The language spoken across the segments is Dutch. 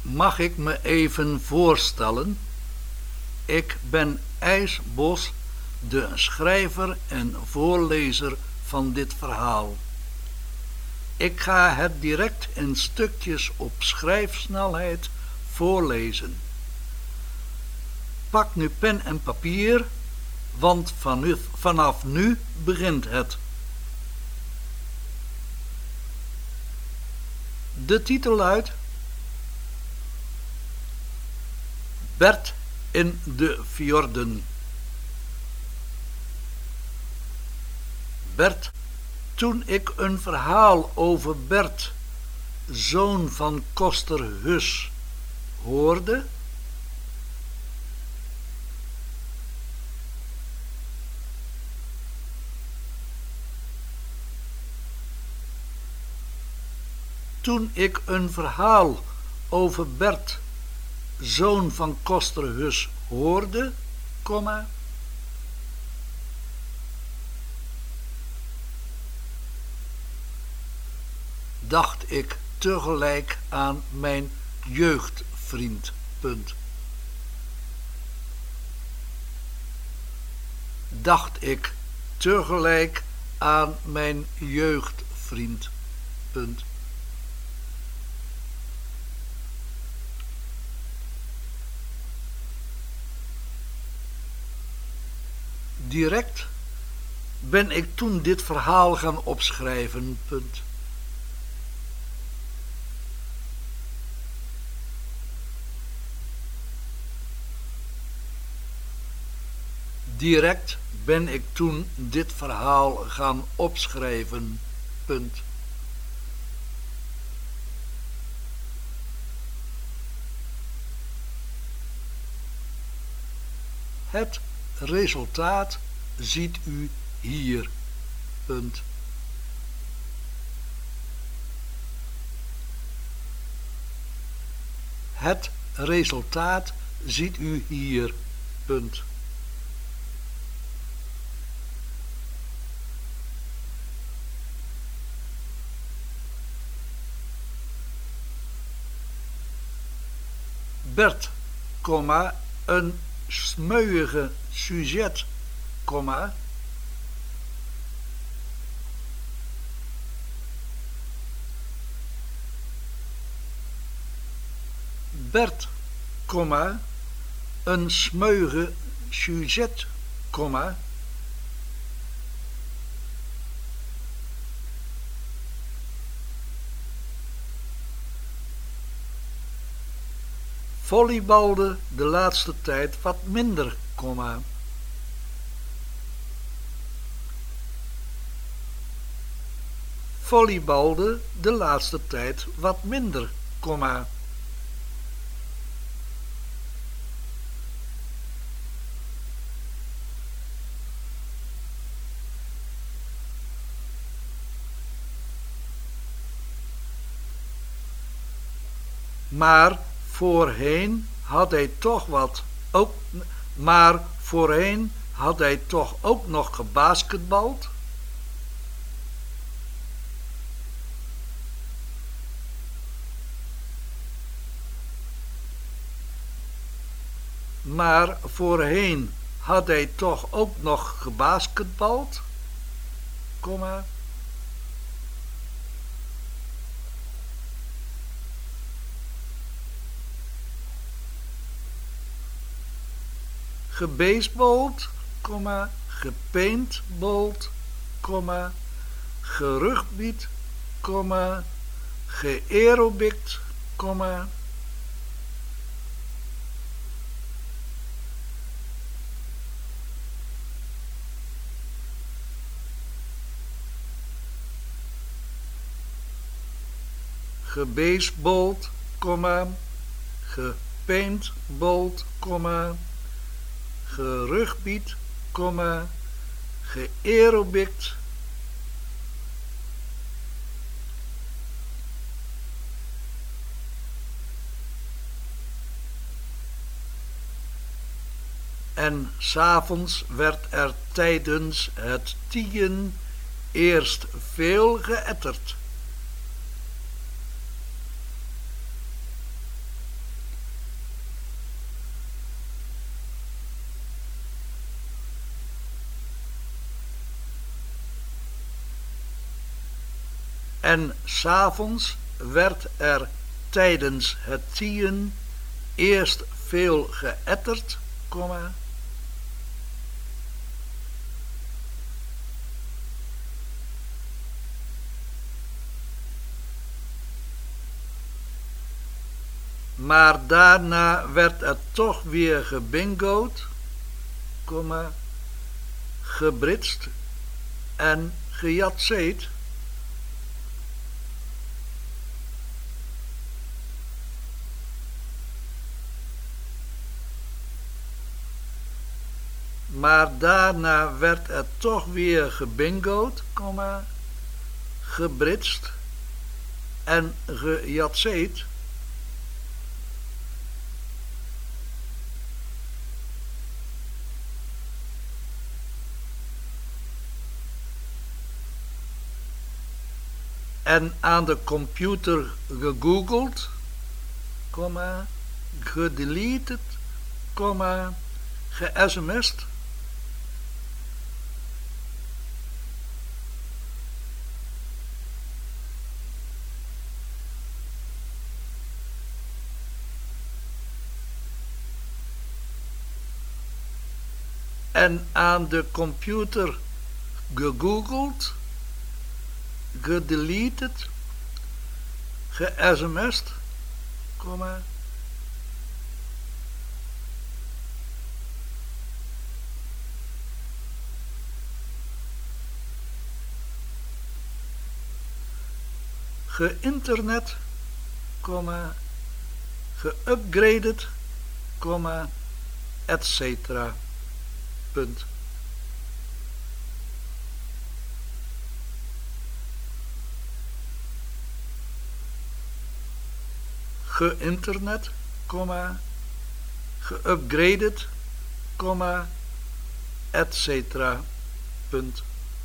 Mag ik me even voorstellen? Ik ben IJs Bos, de schrijver en voorlezer van dit verhaal. Ik ga het direct in stukjes op schrijfsnelheid voorlezen. Pak nu pen en papier, want vanaf nu begint het. De titel luidt Bert in de fjorden. Bert, toen ik een verhaal over Bert, zoon van koster Hus, hoorde, toen ik een verhaal over Bert, zoon van koster Hus, hoorde, dacht ik tegelijk aan mijn jeugdvriend. Dacht ik tegelijk aan mijn jeugdvriend. Direct ben ik toen dit verhaal gaan opschrijven. Direct ben ik toen dit verhaal gaan opschrijven. Het resultaat ziet u hier. Het resultaat ziet u hier. Bert, een smeuïge sujet, Bert, een smeuïge sujet, volleybalde de laatste tijd wat minder, volleybalde de laatste tijd wat minder, maar voorheen had hij toch ook nog gebasketbald. Maar voorheen had hij toch ook nog gebasketbald, gebaseballed, gepaintballed, gerugbied, geaerobikt, gebaseballed, gepaintballed, gerugbied, geaerobikt, en 's avonds werd er tijdens het tien eerst veel geëtterd. En 's avonds werd er tijdens het tien eerst veel geëtterd, maar daarna werd er toch weer gebingoed, gebritst en gejatseed. Maar daarna werd er toch weer gebingoed, gebritst en gejatseed. En aan de computer gegoogeld, gedeleted, ge-sms'd. En aan de computer gegoogeld, gedeleted, ge-sms'd, ge-internet, geupgraded, etc. Punt. Ge-internet, geupgraded, etc. Punt.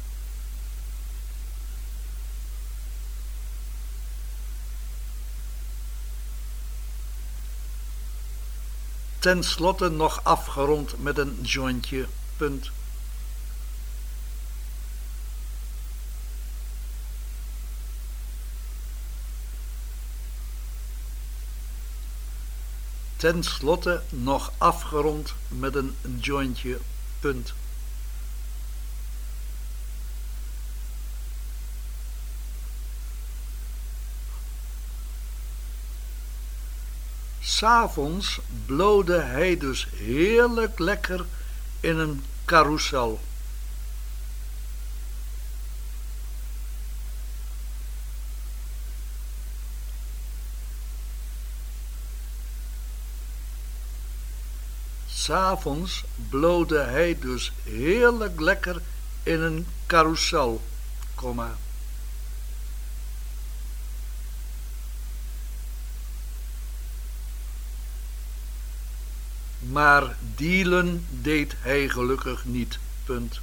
Ten slotte nog afgerond met een jointje. Punt. Ten slotte nog afgerond met een jointje. Punt. 'S'avonds blode hij dus heerlijk lekker in een carousel. 'S'avonds blode hij dus heerlijk lekker in een carousel, maar dealen deed hij gelukkig niet. Punt.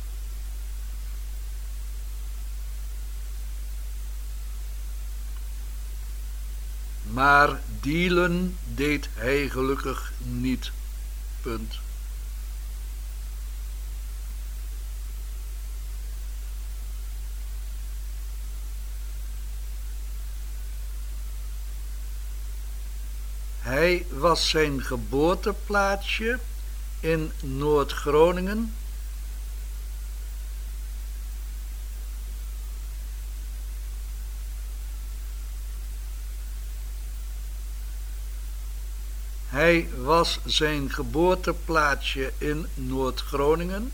Maar dealen deed hij gelukkig niet. Punt. Hij was zijn geboorteplaatsje in Noord-Groningen. Hij was zijn geboorteplaatsje in Noord-Groningen.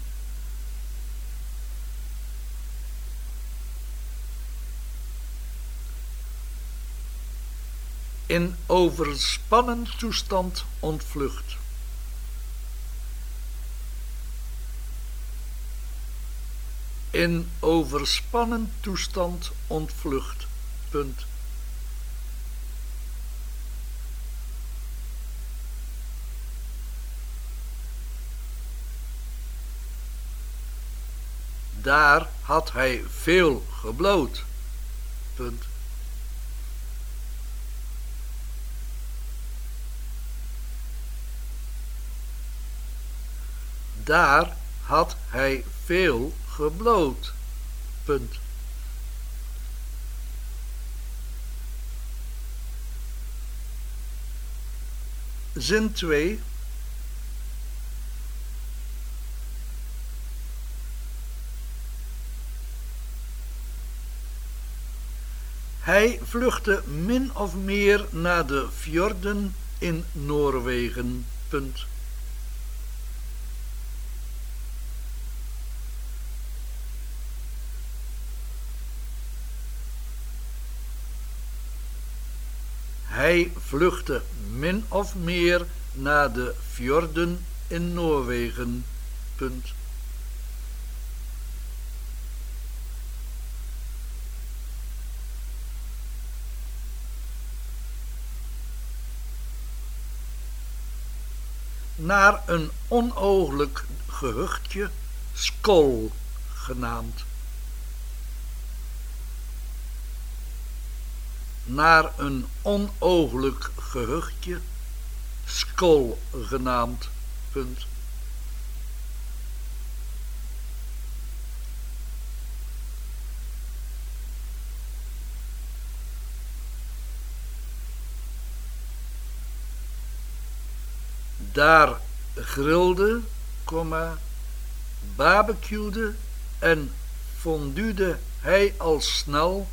In overspannen toestand ontvlucht. In overspannen toestand ontvlucht. Punt. Daar had hij veel gebloot. Punt. Daar had hij veel gebloot. Punt. Zin 2. Hij vluchtte min of meer naar de fjorden in Noorwegen. Punt. Hij vluchtte min of meer naar de fjorden in Noorwegen. Punt. Naar een onooglijk gehuchtje, Skol genaamd. Naar een onooglijk gehuchtje, Skol genaamd. Punt. Daar grilde, barbecuede en fondude hij al snel.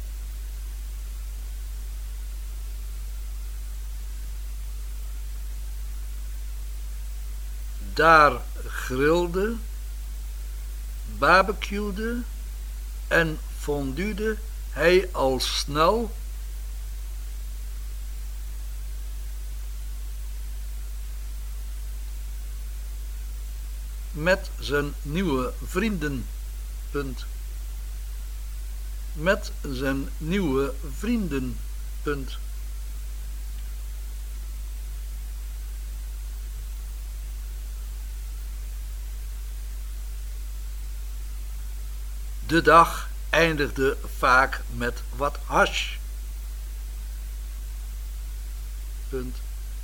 Daar grilde, barbecuede en fondude hij al snel. Met zijn nieuwe vrienden. Punt. Met zijn nieuwe vrienden. Punt. De dag eindigde vaak met wat hash. Punt.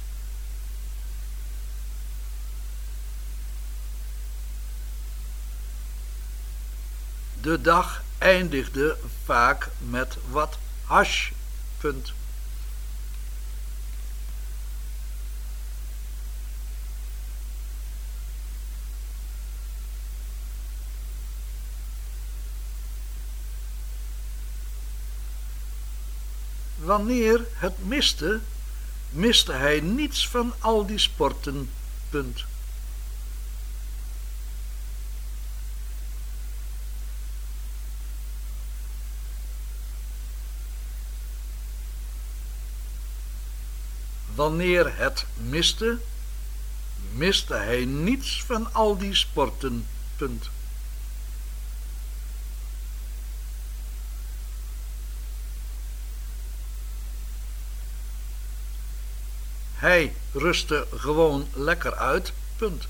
De dag eindigde vaak met wat hash. Punt. Wanneer het miste, miste hij niets van al die sporten. Punt. Wanneer het miste, miste hij niets van al die sporten. Punt. Hij rustte gewoon lekker uit. Punt.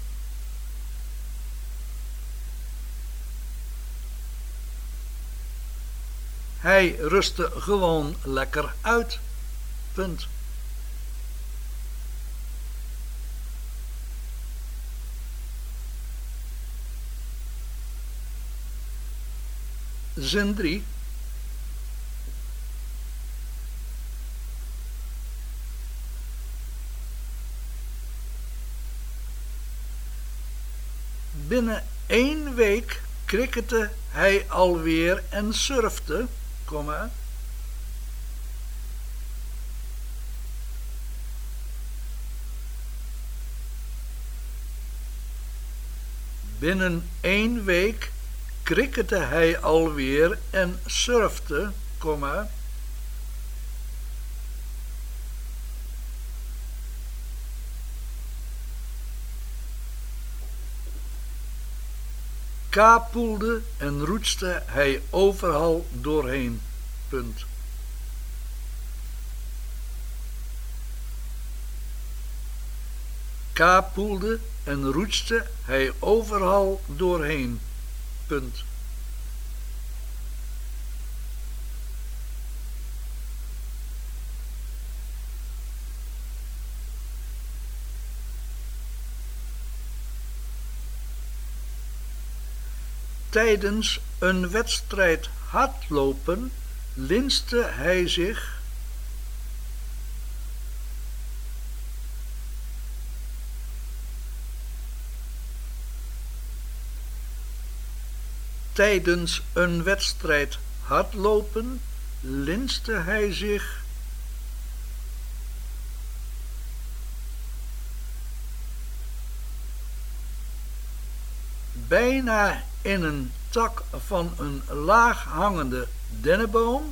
Hij rustte gewoon lekker uit. Punt. Zin 3. Binnen 1 week crickette hij alweer en surfte, binnen 1 week crickette hij alweer en surfte, kapoelde en roetste hij overal doorheen. Punt. Kapoelde en roetste hij overal doorheen. Punt. Tijdens een wedstrijd hardlopen linste hij zich Tijdens een wedstrijd hardlopen linste hij zich bijna in een tak van een laag hangende dennenboom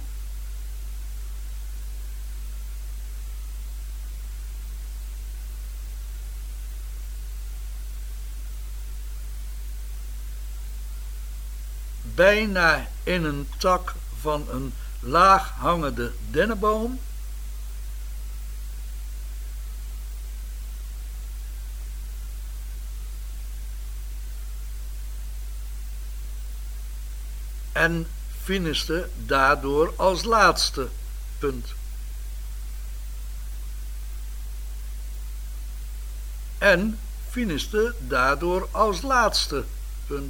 bijna in een tak van een laag hangende dennenboom en finiste daardoor als laatste. Punt. En finiste daardoor als laatste. Punt.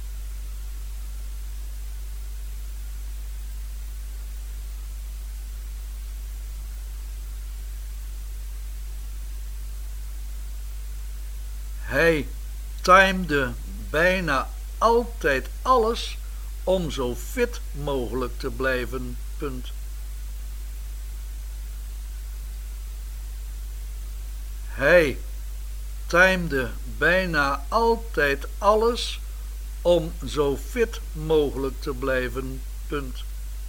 Hij timede bijna altijd alles om zo fit mogelijk te blijven. Punt. Hij timede bijna altijd alles om zo fit mogelijk te blijven. Punt.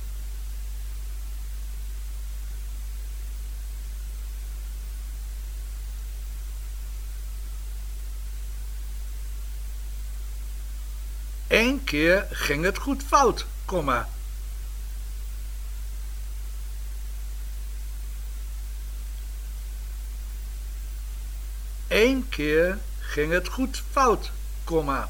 Eén keer ging het goed fout, komma. Eén keer ging het goed fout, komma.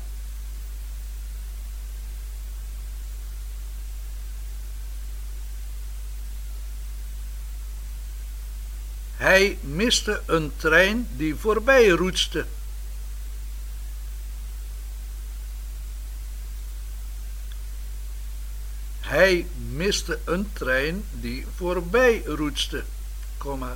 Hij miste een trein die voorbij roetste. Hij miste een trein die voorbij roetste, komma.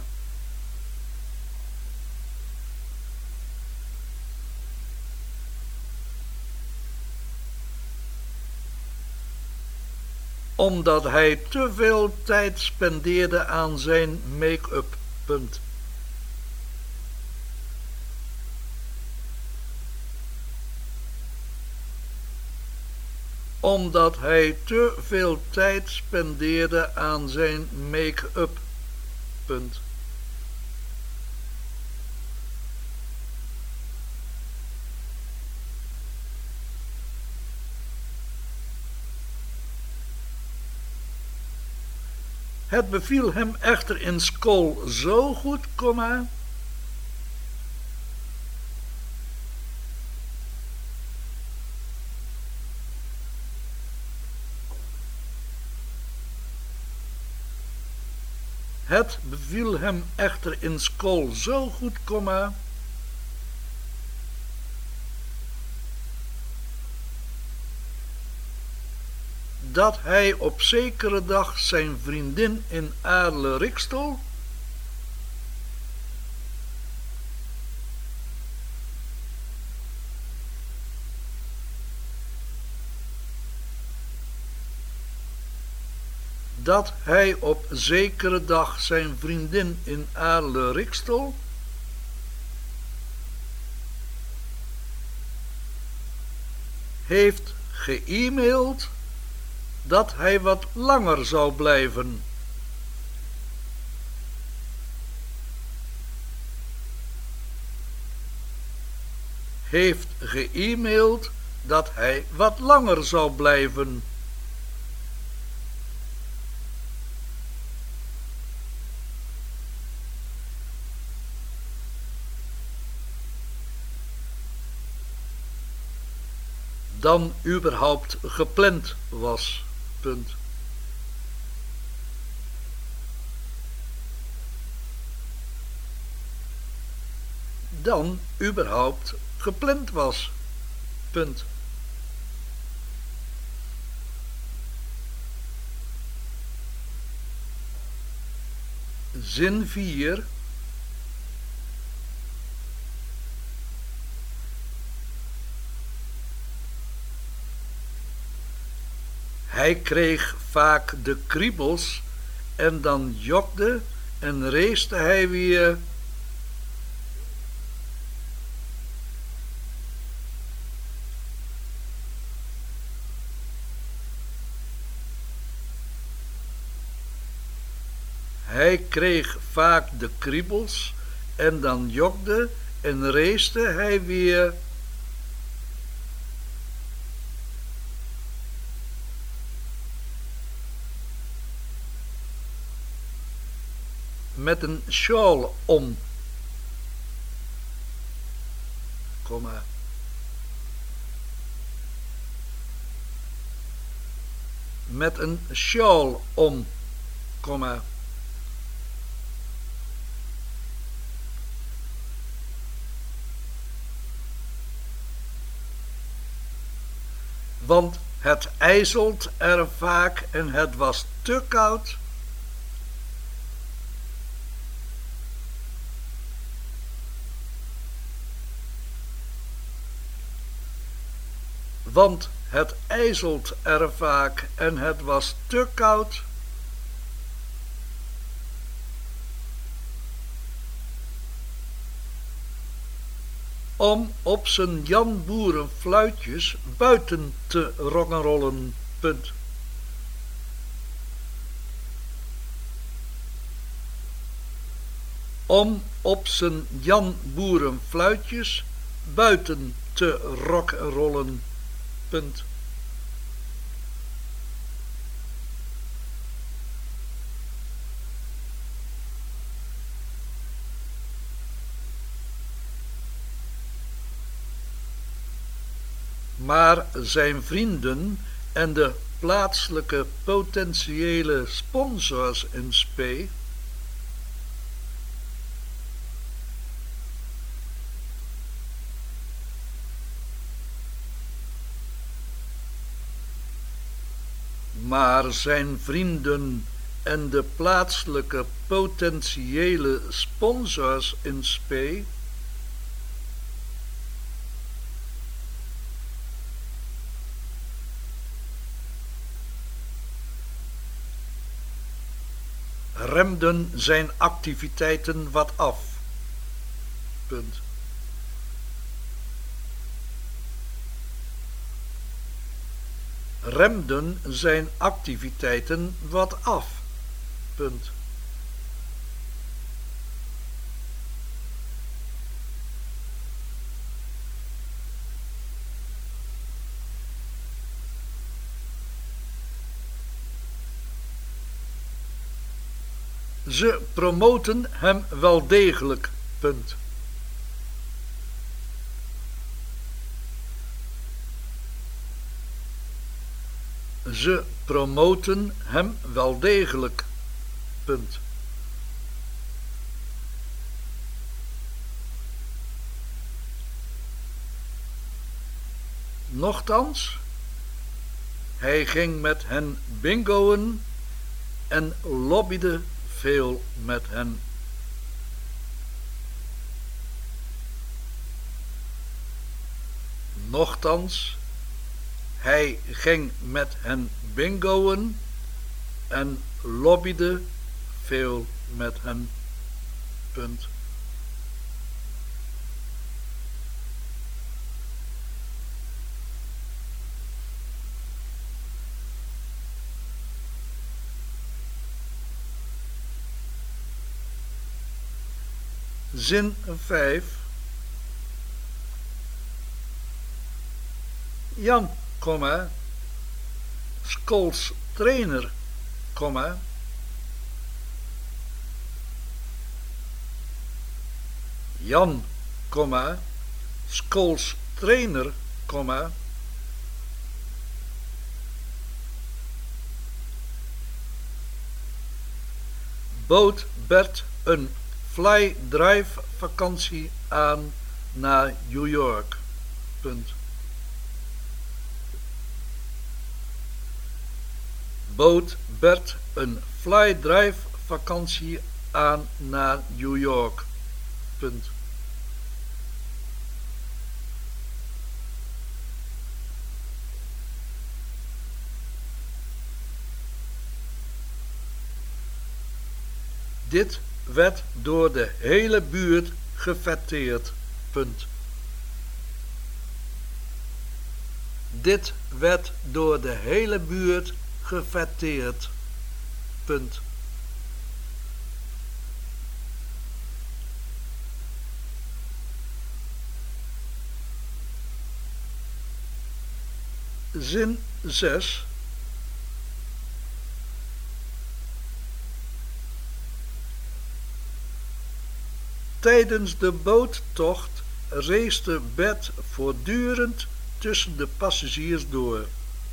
Omdat hij te veel tijd spendeerde aan zijn make-up. Punt. Omdat hij te veel tijd spendeerde aan zijn make-up. Punt. Het beviel hem echter in school zo goed, komma. Het beviel hem echter in school zo goed, komma. Dat hij op zekere dag zijn vriendin in Aarle-Rikstel dat hij op zekere dag zijn vriendin in Aarle-Rikstel heeft ge-e-maild dat hij wat langer zou blijven. Heeft ge-e-maild dat hij wat langer zou blijven. Dan überhaupt gepland was. Punt. Dan überhaupt gepland was. Punt. Zin 4. Hij kreeg vaak de kriebels en dan jogde en race hij weer. Hij kreeg vaak de kriebels en dan jogde en race hij weer. Met een sjaal om, komma. Met een sjaal om, komma. Want het ijzelt er vaak en het was te koud. Want het ijzelt er vaak en het was te koud. Om op zijn Jan Boeren fluitjes buiten te rock'n'rollen. Punt. Om op zijn Jan Boeren fluitjes buiten te rock'n'rollen. Punt. Maar zijn vrienden en de plaatselijke potentiële sponsors in spe maar zijn vrienden en de plaatselijke potentiële sponsors in spe remden zijn activiteiten wat af. Punt. Remden zijn activiteiten wat af. Punt. Ze promoten hem wel degelijk. Punt. Ze promoten hem wel degelijk. Punt. Nochtans, hij ging met hen bingoën en lobbyde veel met hen. Nochtans, hij ging met hen bingoën en lobbyde veel met hen. Punt. Zin 5. Jan, Schols trainer, Jan, Schols trainer, bood Bert een fly-drive vakantie aan naar New York. Punt. Bood Bert een fly-drive vakantie aan naar New York. Punt. Dit werd door de hele buurt gefêteerd. Punt. Dit werd door de hele buurt gefêteerd. Punt. Zin 6. Tijdens de boottocht race Bert voortdurend tussen de passagiers door.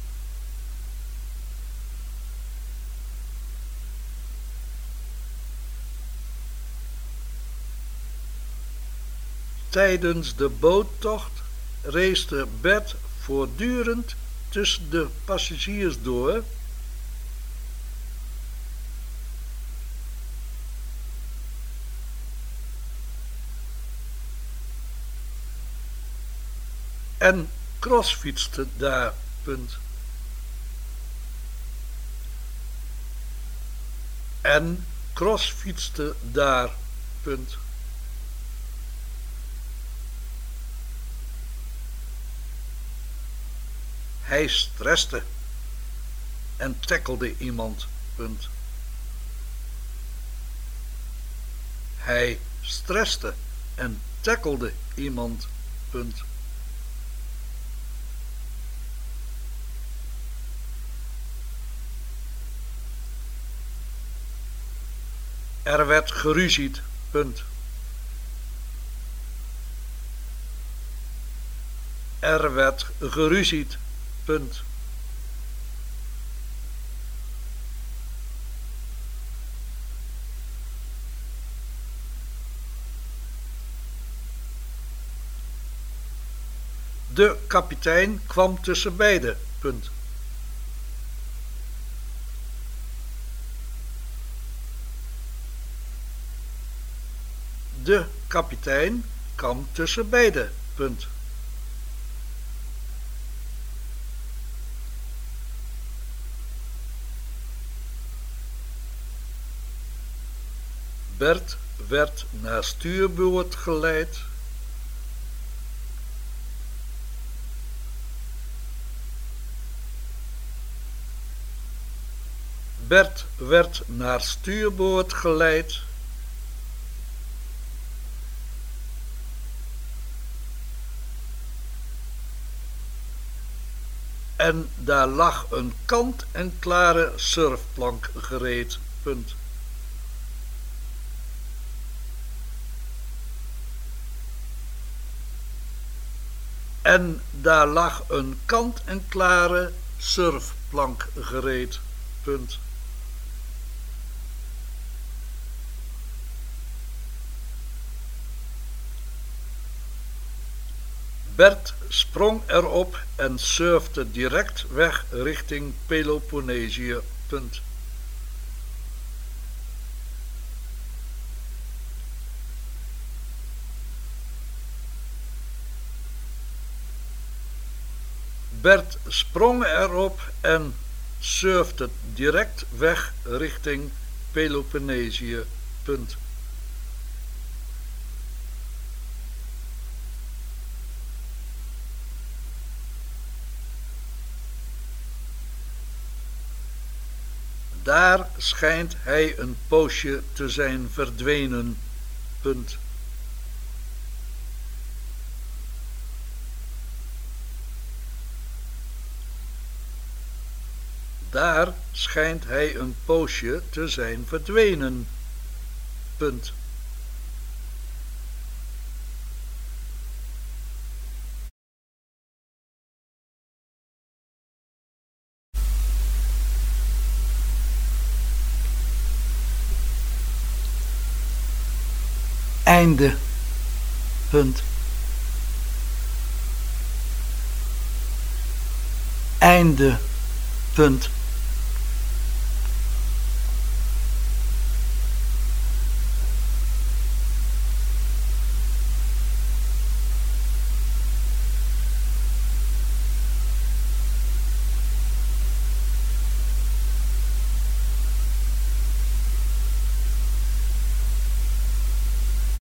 Tijdens de boottocht race Bert voortdurend tussen de passagiers door. En crossfietste daar. Punt. En crossfietste daar. Punt. Hij stresste en tackelde iemand. Punt. Hij stresste en tackelde iemand. Punt. Er werd geruzied. Punt. Er werd geruzied. Punt. De kapitein kwam tussen beiden. Punt. De kapitein kwam tussen beiden. Punt. Bert werd naar stuurboord geleid. Bert werd naar stuurboord geleid. En daar lag een kant-en-klare surfplank gereed. Punt. En daar lag een kant-en-klare surfplank gereed. Punt. Bert sprong erop en surfte direct weg richting Peloponnesië. Punt. Bert sprong erop en surfte direct weg richting Peloponnesië. Punt. Daar schijnt hij een poosje te zijn verdwenen. Punt. Daar schijnt hij een poosje te zijn verdwenen. Punt. Einde. Punt. Einde. Punt.